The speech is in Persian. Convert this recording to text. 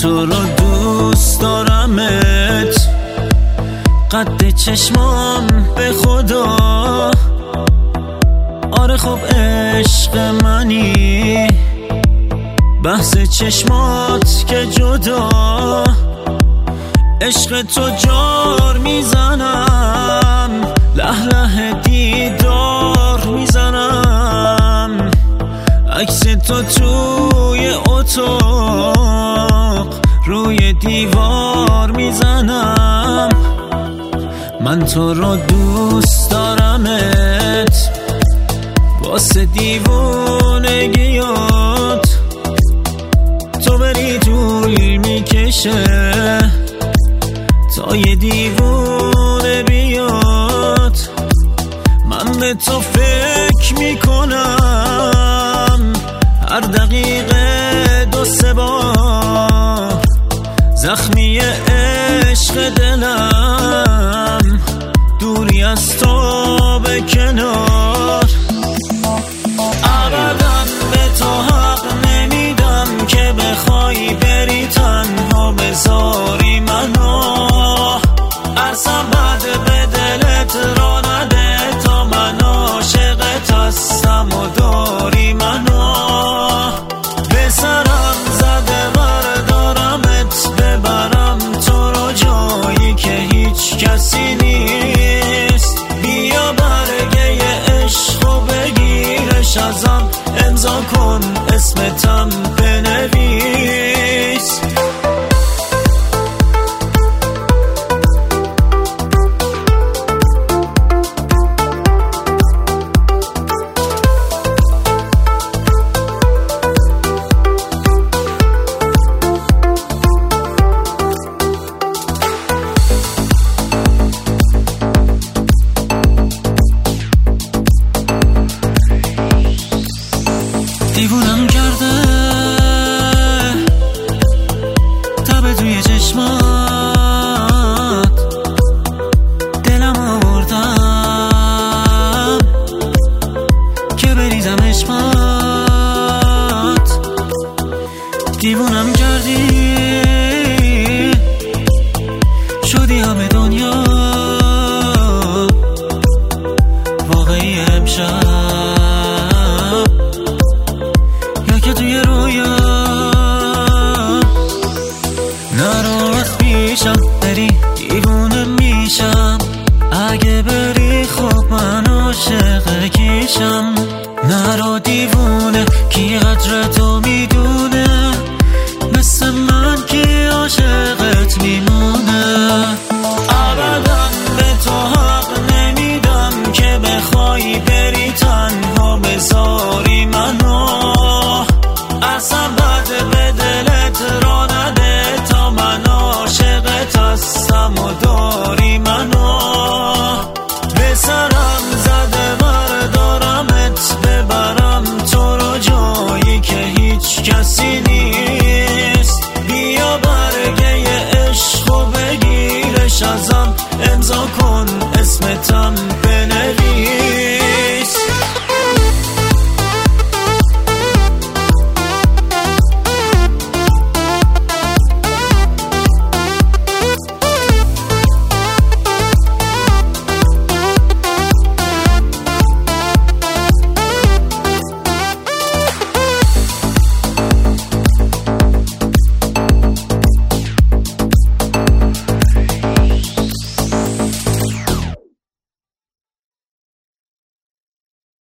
تو رو دوست دارمت، قد چشمام به خدا. آره خب عشق منی، بحث چشمات که جدا. عشق تو جار میزنم، له له دیدار میزنم. عکس تو توی اتاق روی دیوار میزنم. من تو رو دوست دارمت، واسه دیوونگیات تو بری طول میکشه تا یه دیوونه بیاد. من به تو فکر میکنم هر دقیقه 2-3 بار. زخمی عشق دلم دوری از تو به کنار. ابدا به تو حق نمیدم که بخوای بری تنها بذاری منو. اصلا بد به دلت را نده تا من عاشقت هستم و داری منو. به سرم زده بردارمت، ببرم تو رو جایی که هیچ کسی نیست. بیا برگه عشق و بگیرش ازم، امضا کن اسمتم بنویس. دیوونم کرده تب توی چشمات، دلم آوردم که بریزم عشقات. دیوونم کردی شدی همه دنیا واقعی امشب، که توی رویا. نرو از پیشم بری دیوونه میشم، اگه بری خب من عاشق کیشم. نرو دیوونه کی قدر تو میدونی.